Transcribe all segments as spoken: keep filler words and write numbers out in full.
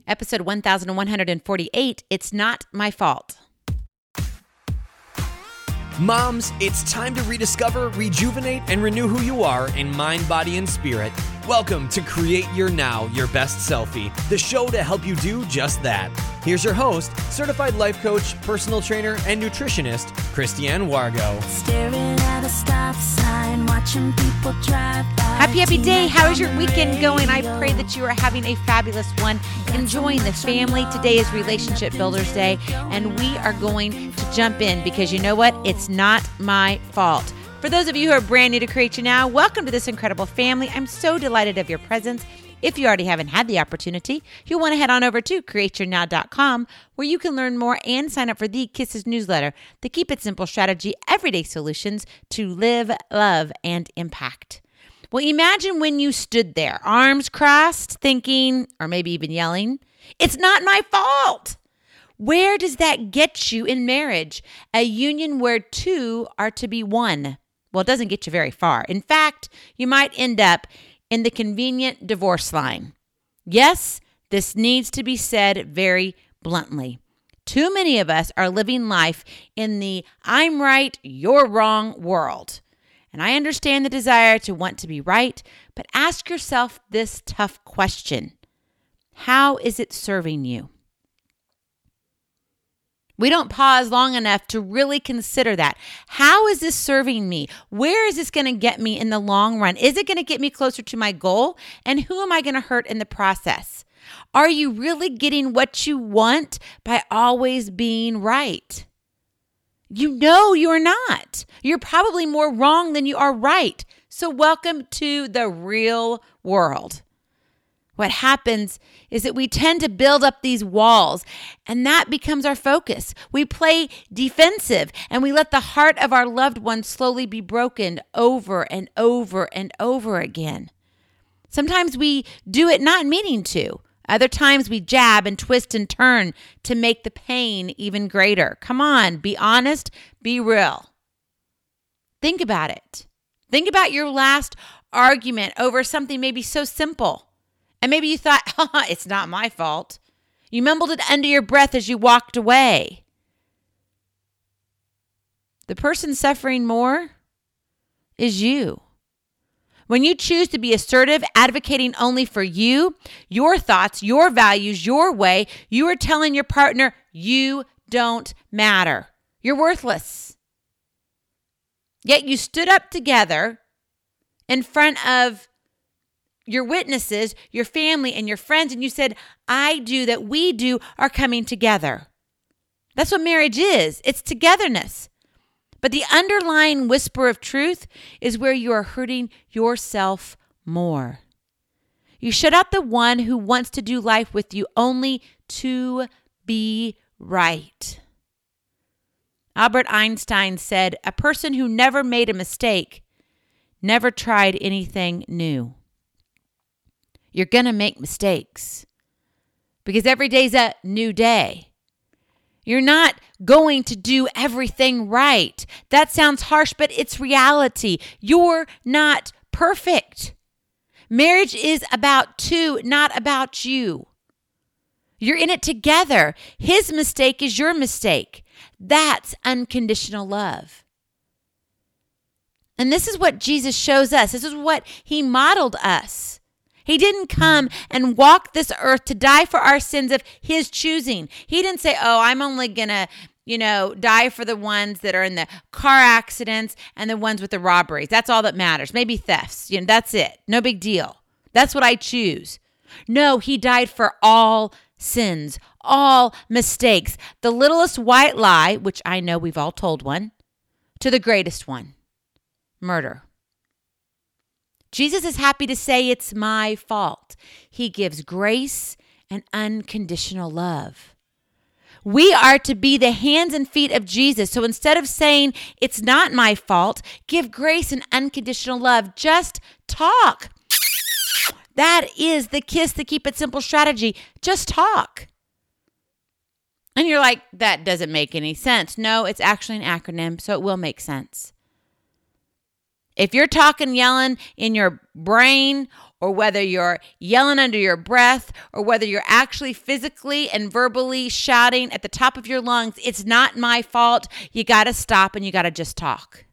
Episode one thousand one hundred forty-eight, It's Not My Fault. Moms, it's time to rediscover, rejuvenate, and renew who you are in mind, body, and spirit. Welcome to Create Your Now, Your Best Selfie, the show to help you do just that. Here's your host, certified life coach, personal trainer, and nutritionist, Christiane Wargo. Staring at a stop sign, watching people drive by. Happy, happy day. How is your weekend going? I pray that you are having a fabulous one, enjoying the family. Today is Relationship Builders Day, and we are going to jump in because you know what? It's not my fault. For those of you who are brand new to Create Your Now, welcome to this incredible family. I'm so delighted of your presence. If you already haven't had the opportunity, you'll want to head on over to create your now dot com where you can learn more and sign up for the Kisses newsletter, the Keep It Simple strategy, everyday solutions to live, love, and impact. Well, imagine when you stood there, arms crossed, thinking, or maybe even yelling, "It's not my fault." Where does that get you in marriage? A union where two are to be one. Well, it doesn't get you very far. In fact, you might end up in the convenient divorce line. Yes, this needs to be said very bluntly. Too many of us are living life in the I'm right, you're wrong world. And I understand the desire to want to be right, but ask yourself this tough question. How is it serving you? We don't pause long enough to really consider that. How is this serving me? Where is this going to get me in the long run? Is it going to get me closer to my goal? And who am I going to hurt in the process? Are you really getting what you want by always being right? You know you're not. You're probably more wrong than you are right. So welcome to the real world. What happens is that we tend to build up these walls, and that becomes our focus. We play defensive, and we let the heart of our loved one slowly be broken over and over and over again. Sometimes we do it not meaning to. Other times we jab and twist and turn to make the pain even greater. Come on, be honest, be real. Think about it. Think about your last argument over something maybe so simple. And maybe you thought, oh, it's not my fault. You mumbled it under your breath as you walked away. The person suffering more is you. When you choose to be assertive, advocating only for you, your thoughts, your values, your way, you are telling your partner, you don't matter. You're worthless. Yet you stood up together in front of your witnesses, your family, and your friends, and you said, I do that we do are coming together. That's what marriage is. It's togetherness. But the underlying whisper of truth is where you are hurting yourself more. You shut out the one who wants to do life with you only to be right. Albert Einstein said, a person who never made a mistake never tried anything new. You're going to make mistakes because every day's a new day. You're not going to do everything right. That sounds harsh, but it's reality. You're not perfect. Marriage is about two, not about you. You're in it together. His mistake is your mistake. That's unconditional love. And this is what Jesus shows us. This is what he modeled us. He didn't come and walk this earth to die for our sins of his choosing. He didn't say, oh, I'm only going to, you know, die for the ones that are in the car accidents and the ones with the robberies. That's all that matters. Maybe thefts. You know, that's it. No big deal. That's what I choose. No, he died for all sins, all mistakes. The littlest white lie, which I know we've all told one, to the greatest one, murder. Jesus is happy to say it's my fault. He gives grace and unconditional love. We are to be the hands and feet of Jesus. So instead of saying it's not my fault, give grace and unconditional love. Just talk. That is the Kiss the Keep It Simple strategy. Just talk. And you're like, that doesn't make any sense. No, it's actually an acronym, so it will make sense. If you're talking, yelling in your brain or whether you're yelling under your breath, or whether you're actually physically and verbally shouting at the top of your lungs, it's not my fault. You got to stop and you got to just talk.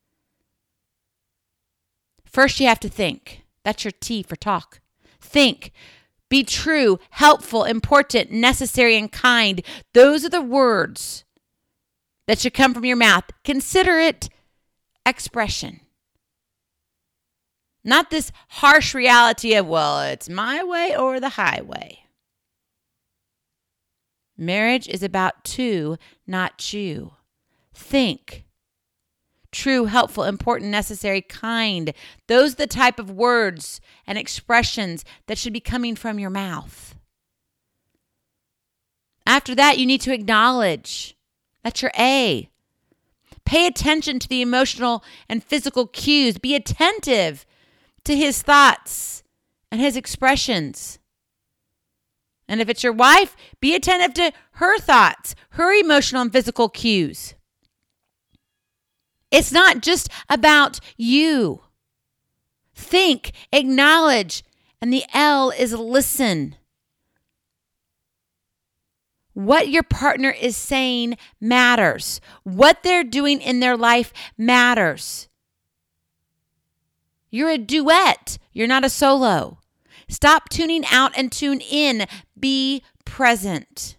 First, you have to think. That's your T for talk. Think. Be true, helpful, important, necessary, and kind. Those are the words that should come from your mouth. Consider it expression. Not this harsh reality of, well, it's my way or the highway. Marriage is about two, not you. Think. True, helpful, important, necessary, kind. Those are the type of words and expressions that should be coming from your mouth. After that, you need to acknowledge. That's your A. Pay attention to the emotional and physical cues. Be attentive to his thoughts and his expressions. And if it's your wife, be attentive to her thoughts, her emotional and physical cues. It's not just about you. Think, acknowledge, and the L is listen. What your partner is saying matters. What they're doing in their life matters. You're a duet. You're not a solo. Stop tuning out and tune in. Be present.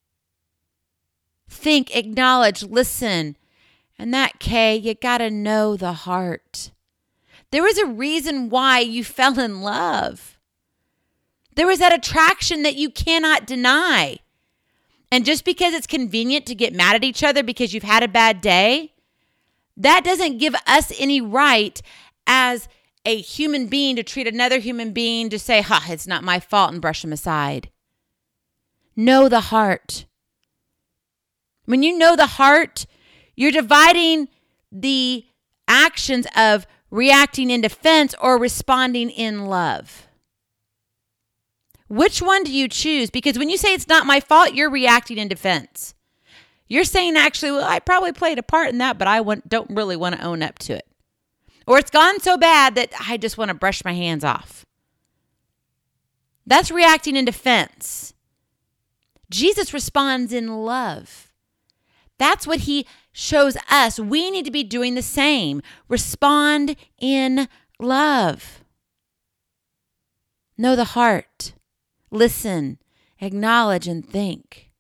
Think, acknowledge, listen. And that K, you got to know the heart. There was a reason why you fell in love. There was that attraction that you cannot deny. And just because it's convenient to get mad at each other because you've had a bad day, that doesn't give us any right as a human being to treat another human being to say, ha, it's not my fault, and brush them aside. Know the heart. When you know the heart, you're dividing the actions of reacting in defense or responding in love. Which one do you choose? Because when you say it's not my fault, you're reacting in defense. You're saying, actually, well, I probably played a part in that, but I want, don't really want to own up to it. Or it's gone so bad that I just want to brush my hands off. That's reacting in defense. Jesus responds in love. That's what he shows us. We need to be doing the same. Respond in love. Know the heart. Listen, acknowledge, and think.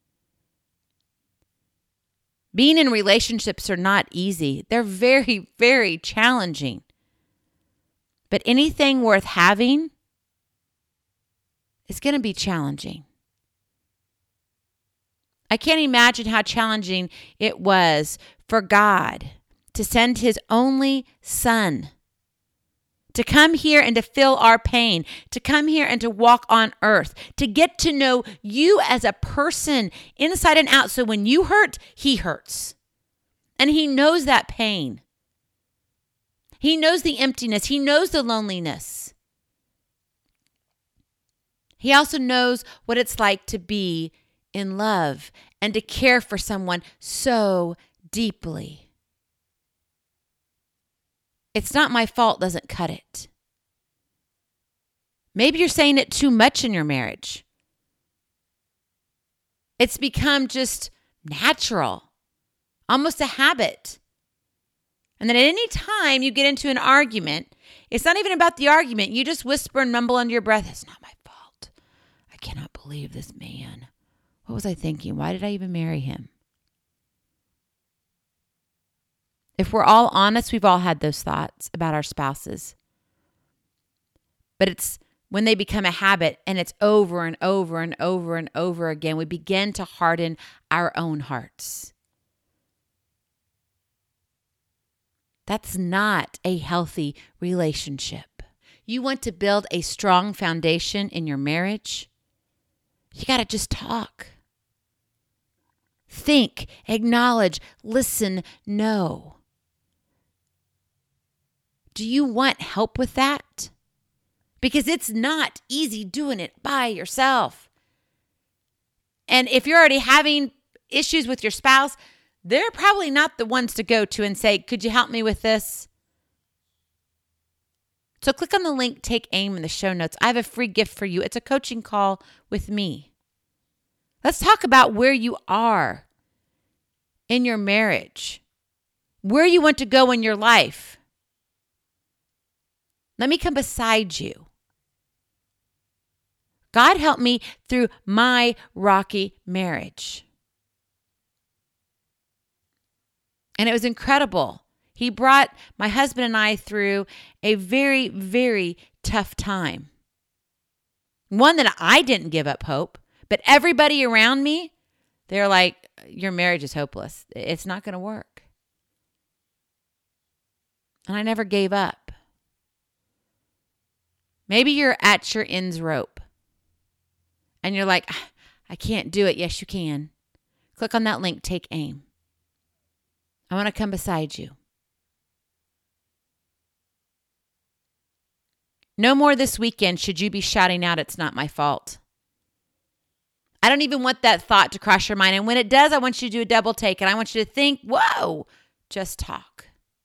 Being in relationships are not easy. They're very, very challenging. But anything worth having is going to be challenging. I can't imagine how challenging it was for God to send his only son to come here and to feel our pain, to come here and to walk on earth, to get to know you as a person inside and out. So when you hurt, he hurts. And he knows that pain. He knows the emptiness. He knows the loneliness. He also knows what it's like to be in love and to care for someone so deeply. It's not my fault doesn't cut it. Maybe you're saying it too much in your marriage. It's become just natural, almost a habit. And then at any time you get into an argument, it's not even about the argument. You just whisper and mumble under your breath, it's not my fault. I cannot believe this man. What was I thinking? Why did I even marry him? If we're all honest, we've all had those thoughts about our spouses. But it's when they become a habit and it's over and over and over and over again, we begin to harden our own hearts. That's not a healthy relationship. You want to build a strong foundation in your marriage? You got to just talk. Think, acknowledge, listen, know. Do you want help with that? Because it's not easy doing it by yourself. And if you're already having issues with your spouse, they're probably not the ones to go to and say, could you help me with this? So click on the link, Take Aim in the show notes. I have a free gift for you. It's a coaching call with me. Let's talk about where you are in your marriage, where you want to go in your life. Let me come beside you. God helped me through my rocky marriage. And it was incredible. He brought my husband and I through a very, very tough time. One that I didn't give up hope, but everybody around me, they're like, your marriage is hopeless. It's not going to work. And I never gave up. Maybe you're at your end's rope and you're like, I can't do it. Yes, you can. Click on that link, Take Aim. I want to come beside you. No more this weekend should you be shouting out, it's not my fault. I don't even want that thought to cross your mind. And when it does, I want you to do a double take. And I want you to think, whoa, just talk.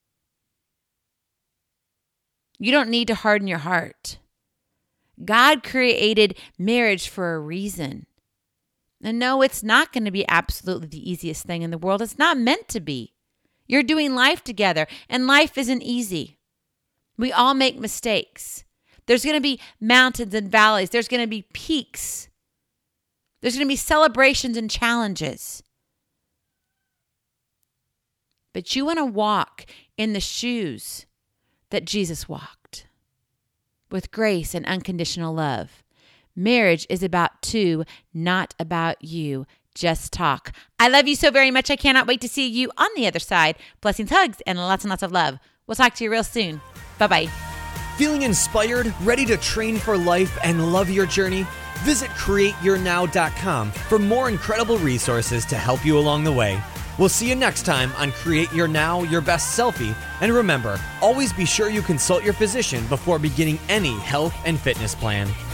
You don't need to harden your heart. God created marriage for a reason. And no, it's not going to be absolutely the easiest thing in the world. It's not meant to be. You're doing life together, and life isn't easy. We all make mistakes. There's going to be mountains and valleys. There's going to be peaks. There's going to be celebrations and challenges. But you want to walk in the shoes that Jesus walked, with grace and unconditional love. Marriage is about two, not about you. Just talk. I love you so very much. I cannot wait to see you on the other side. Blessings, hugs, and lots and lots of love. We'll talk to you real soon. Bye-bye. Feeling inspired, ready to train for life, and love your journey? Visit create your now dot com for more incredible resources to help you along the way. We'll see you next time on Create Your Now, Your Best Selfie. And remember, always be sure you consult your physician before beginning any health and fitness plan.